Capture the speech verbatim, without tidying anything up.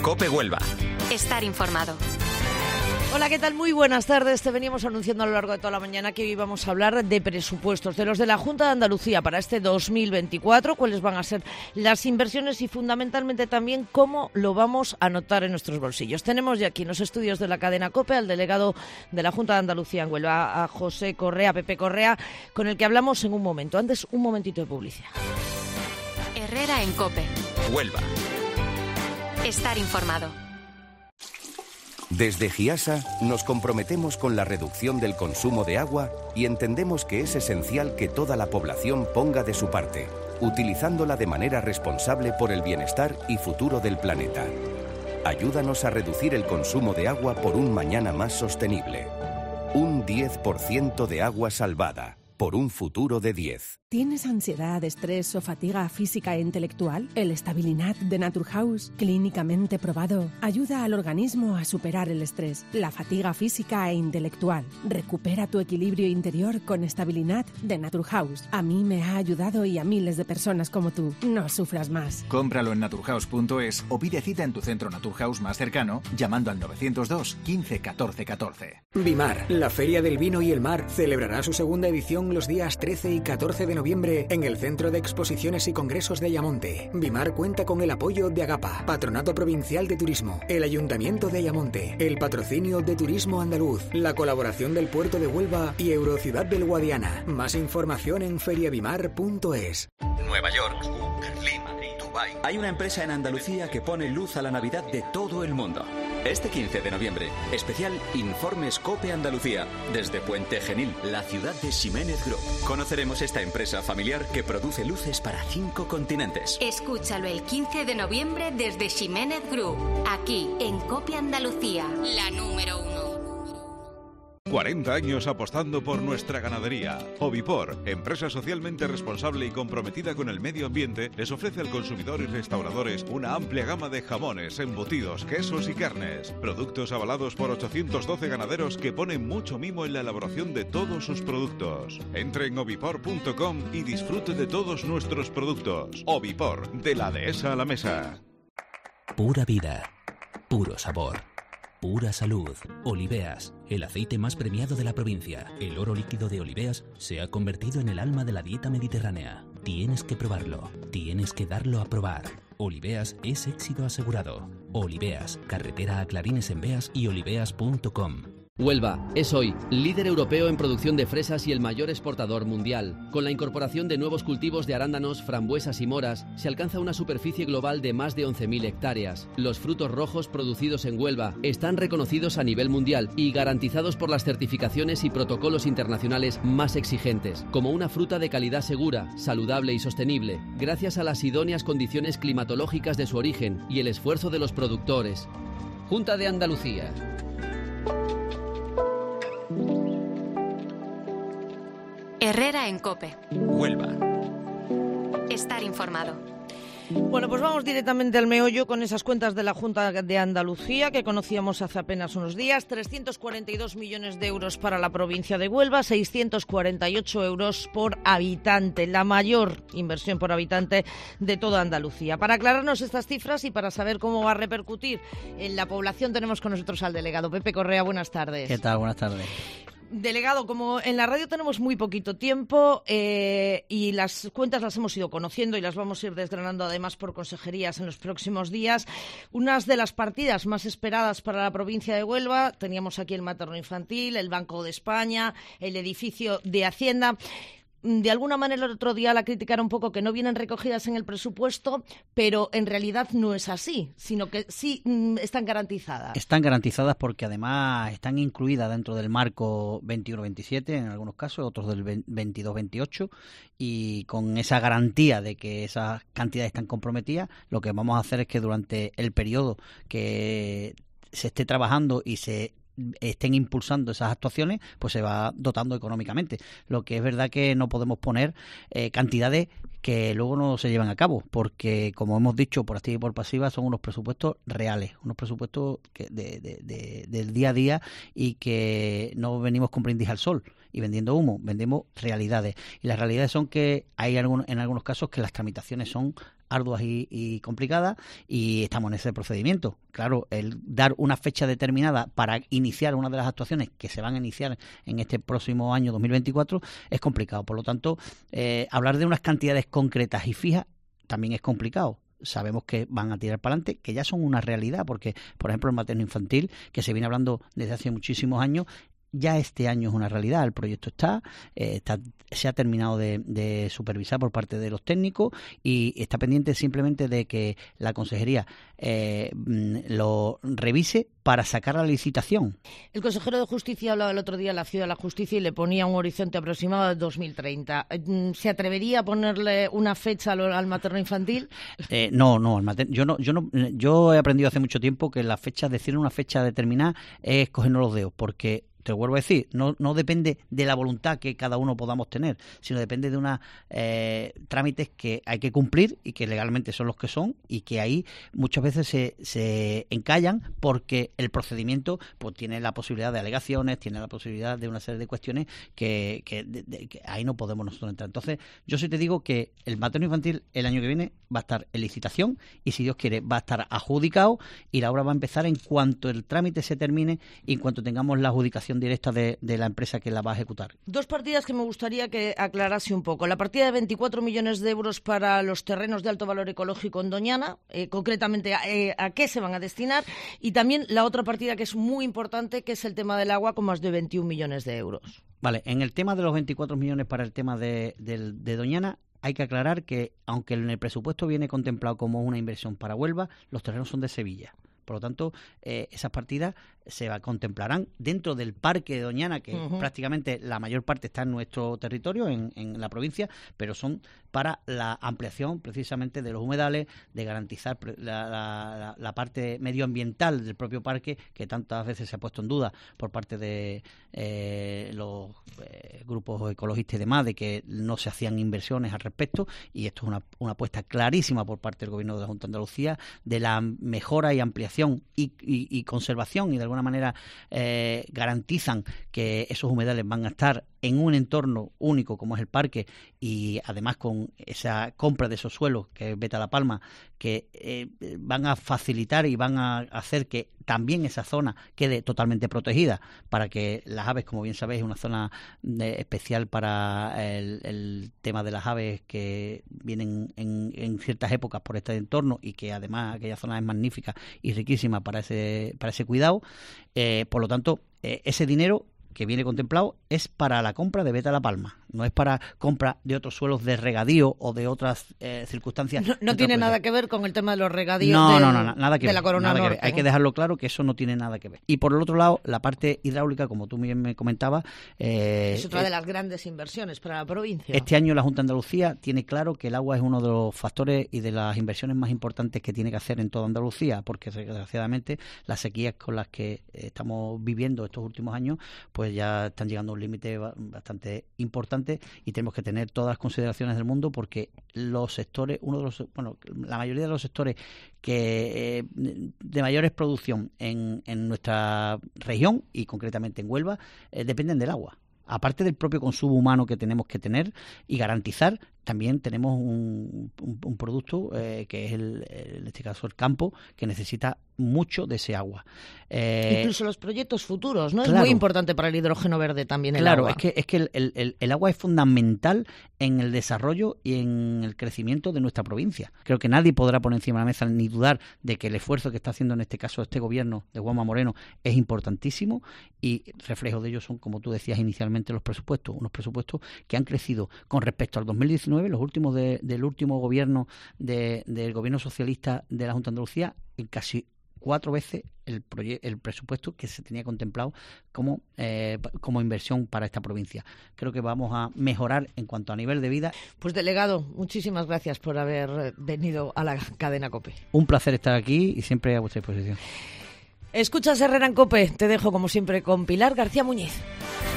COPE Huelva. Estar informado. Hola, ¿qué tal? Muy buenas tardes. Te veníamos anunciando a lo largo de toda la mañana que hoy íbamos a hablar de presupuestos, de los de la Junta de Andalucía para este dos mil veinticuatro, cuáles van a ser las inversiones y fundamentalmente también cómo lo vamos a notar en nuestros bolsillos. Tenemos ya aquí en los estudios de la cadena COPE al delegado de la Junta de Andalucía en Huelva, a José Correa, Pepe Correa, con el que hablamos en un momento. Antes, un momentito de publicidad. Herrera en COPE. Huelva. Estar informado. Desde GIASA nos comprometemos con la reducción del consumo de agua y entendemos que es esencial que toda la población ponga de su parte, utilizándola de manera responsable por el bienestar y futuro del planeta. Ayúdanos a reducir el consumo de agua por un mañana más sostenible. Un diez por ciento de agua salvada por un futuro de diez. ¿Tienes ansiedad, estrés o fatiga física e intelectual? El Stabilinat de Naturhaus, clínicamente probado, ayuda al organismo a superar el estrés, la fatiga física e intelectual. Recupera tu equilibrio interior con Stabilinat de Naturhaus. A mí me ha ayudado y a miles de personas como tú. No sufras más. Cómpralo en naturhaus punto es o pide cita en tu centro Naturhaus más cercano llamando al novecientos dos quince catorce catorce. Bimar, la Feria del Vino y el Mar, celebrará su segunda edición los días trece y catorce de noviembre en el Centro de Exposiciones y Congresos de Ayamonte. Bimar cuenta con el apoyo de Agapa, Patronato Provincial de Turismo, el Ayuntamiento de Ayamonte, el patrocinio de Turismo Andaluz, la colaboración del Puerto de Huelva y Eurociudad del Guadiana. Más información en feriabimar punto es. Nueva York, Berlín, Dubái. Hay una empresa en Andalucía que pone luz a la Navidad de todo el mundo. Este quince de noviembre, especial Informes COPE Andalucía, desde Puente Genil, la ciudad de Ximénez Group. Conoceremos esta empresa familiar que produce luces para cinco continentes. Escúchalo el quince de noviembre desde Ximénez Group, aquí en COPE Andalucía, la número uno. cuarenta años apostando por nuestra ganadería. Ovipor, empresa socialmente responsable y comprometida con el medio ambiente, les ofrece al consumidor y restauradores una amplia gama de jamones, embutidos, quesos y carnes. Productos avalados por ochocientos doce ganaderos que ponen mucho mimo en la elaboración de todos sus productos. Entre en ovipor punto com y disfrute de todos nuestros productos. Ovipor, de la dehesa a la mesa. Pura vida, puro sabor. Pura salud. Oliveas, el aceite más premiado de la provincia. El oro líquido de Oliveas se ha convertido en el alma de la dieta mediterránea. Tienes que probarlo. Tienes que darlo a probar. Oliveas es éxito asegurado. Oliveas, carretera a Clarines en Beas y oliveas punto com. Huelva es hoy líder europeo en producción de fresas y el mayor exportador mundial. Con la incorporación de nuevos cultivos de arándanos, frambuesas y moras, se alcanza una superficie global de más de once mil hectáreas. Los frutos rojos producidos en Huelva están reconocidos a nivel mundial y garantizados por las certificaciones y protocolos internacionales más exigentes, como una fruta de calidad segura, saludable y sostenible, gracias a las idóneas condiciones climatológicas de su origen y el esfuerzo de los productores. Junta de Andalucía. Herrera en COPE. Huelva. Estar informado. Bueno, pues vamos directamente al meollo con esas cuentas de la Junta de Andalucía que conocíamos hace apenas unos días. trescientos cuarenta y dos millones de euros para la provincia de Huelva, seiscientos cuarenta y ocho euros por habitante, la mayor inversión por habitante de toda Andalucía. Para aclararnos estas cifras y para saber cómo va a repercutir en la población, tenemos con nosotros al delegado Pepe Correa. Buenas tardes. ¿Qué tal? Buenas tardes. Delegado, como en la radio tenemos muy poquito tiempo eh, y las cuentas las hemos ido conociendo y las vamos a ir desgranando además por consejerías en los próximos días, unas de las partidas más esperadas para la provincia de Huelva, teníamos aquí el materno infantil, el Banco de España, el edificio de Hacienda. De alguna manera el otro día la criticaron un poco que no vienen recogidas en el presupuesto, pero en realidad no es así, sino que sí mm, están garantizadas. Están garantizadas porque además están incluidas dentro del marco veintiuno veintisiete en algunos casos, otros del veintidós veintiocho, y con esa garantía de que esas cantidades están comprometidas, lo que vamos a hacer es que durante el periodo que se esté trabajando y se estén impulsando esas actuaciones, pues se va dotando económicamente. Lo que es verdad que no podemos poner eh, cantidades que luego no se llevan a cabo, porque como hemos dicho por activa y por pasiva, son unos presupuestos reales, unos presupuestos que de, de, de, del día a día, y que no venimos con brindis al sol y vendiendo humo, vendemos realidades, y las realidades son que hay algún, en algunos casos que las tramitaciones son arduas y, y complicadas, y estamos en ese procedimiento. Claro, el dar una fecha determinada para iniciar una de las actuaciones que se van a iniciar en este próximo año dos mil veinticuatro es complicado. Por lo tanto, eh, hablar de unas cantidades concretas y fijas también es complicado. Sabemos que van a tirar para adelante, que ya son una realidad, porque, por ejemplo, el materno infantil, que se viene hablando desde hace muchísimos años, ya este año es una realidad. El proyecto está, eh, está se ha terminado de, de supervisar por parte de los técnicos, y está pendiente simplemente de que la consejería eh, lo revise para sacar la licitación. El consejero de Justicia hablaba el otro día en la Ciudad de la Justicia y le ponía un horizonte aproximado de dos mil treinta. ¿Se atrevería a ponerle una fecha al, al materno infantil? Eh, no, no, el materno, yo no, yo no, yo he aprendido hace mucho tiempo que la fecha, decir una fecha determinada es cogernos los dedos, porque te vuelvo a decir, no, no depende de la voluntad que cada uno podamos tener, sino depende de unos eh, trámites que hay que cumplir y que legalmente son los que son, y que ahí muchas veces se, se encallan porque el procedimiento pues tiene la posibilidad de alegaciones, tiene la posibilidad de una serie de cuestiones que, que, de, de, que ahí no podemos nosotros entrar. Entonces, yo sí te digo que el materno infantil el año que viene va a estar en licitación, y si Dios quiere va a estar adjudicado, y la obra va a empezar en cuanto el trámite se termine y en cuanto tengamos la adjudicación directa de, de la empresa que la va a ejecutar. Dos partidas que me gustaría que aclarase un poco. La partida de veinticuatro millones de euros para los terrenos de alto valor ecológico en Doñana, eh, concretamente eh, a qué se van a destinar, y también la otra partida que es muy importante, que es el tema del agua, con más de veintiún millones de euros. Vale, en el tema de los veinticuatro millones para el tema de, de, de Doñana, hay que aclarar que, aunque en el presupuesto viene contemplado como una inversión para Huelva, los terrenos son de Sevilla. Por lo tanto, eh, esas partidas se va, contemplarán dentro del parque de Doñana, que uh-huh. prácticamente la mayor parte está en nuestro territorio, en, en la provincia, pero son para la ampliación precisamente de los humedales, de garantizar la, la, la parte medioambiental del propio parque, que tantas veces se ha puesto en duda por parte de eh, los eh, grupos ecologistas y demás, de que no se hacían inversiones al respecto, y esto es una, una apuesta clarísima por parte del Gobierno de la Junta de Andalucía de la mejora y ampliación y, y, y conservación, y de alguna manera eh, garantizan que esos humedales van a estar en un entorno único como es el parque, y además con esa compra de esos suelos que es Veta La Palma, que eh, van a facilitar y van a hacer que también esa zona quede totalmente protegida, para que las aves, como bien sabéis, es una zona de, especial para el, el tema de las aves que vienen en, en ciertas épocas por este entorno, y que además aquella zona es magnífica y riquísima para ese, para ese cuidado. Eh, por lo tanto, eh, ese dinero que viene contemplado es para la compra de Veta La Palma, no es para compra de otros suelos de regadío o de otras eh, circunstancias. No, no tiene nada que ver con el tema de los regadíos no, del, no, no, no, nada que de ver, la Corona nada Norte. Que Hay que dejarlo claro que eso no tiene nada que ver. Y por el otro lado, la parte hidráulica, como tú bien me comentabas... Eh, es otra de las grandes inversiones para la provincia. Este año la Junta de Andalucía tiene claro que el agua es uno de los factores y de las inversiones más importantes que tiene que hacer en toda Andalucía, porque desgraciadamente las sequías con las que estamos viviendo estos últimos años, pues ya están llegando a un límite bastante importante, y tenemos que tener todas las consideraciones del mundo, porque los sectores, uno de los, bueno, la mayoría de los sectores que eh, de mayores producción en, en nuestra región, y concretamente en Huelva, eh, dependen del agua. Aparte del propio consumo humano que tenemos que tener y garantizar, también tenemos un, un, un producto eh, que es, el, en este caso, el campo, que necesita mucho de ese agua. Eh, Incluso los proyectos futuros, ¿no? Claro, es muy importante para el hidrógeno verde también el claro, agua. Claro, es que, es que el, el, el agua es fundamental en el desarrollo y en el crecimiento de nuestra provincia. Creo que nadie podrá poner encima de la mesa ni dudar de que el esfuerzo que está haciendo en este caso este gobierno de Juanma Moreno es importantísimo, y reflejo de ello son, como tú decías inicialmente, los presupuestos, unos presupuestos que han crecido con respecto al dos mil diecinueve, los últimos de, del último gobierno de, del gobierno socialista de la Junta de Andalucía, en casi cuatro veces el, el presupuesto que se tenía contemplado como, eh, como inversión para esta provincia. Creo que vamos a mejorar en cuanto a nivel de vida. Pues, delegado, muchísimas gracias por haber venido a la cadena COPE. Un placer estar aquí y siempre a vuestra disposición. Escuchas Herrera en COPE. Te dejo como siempre con Pilar García Muñiz.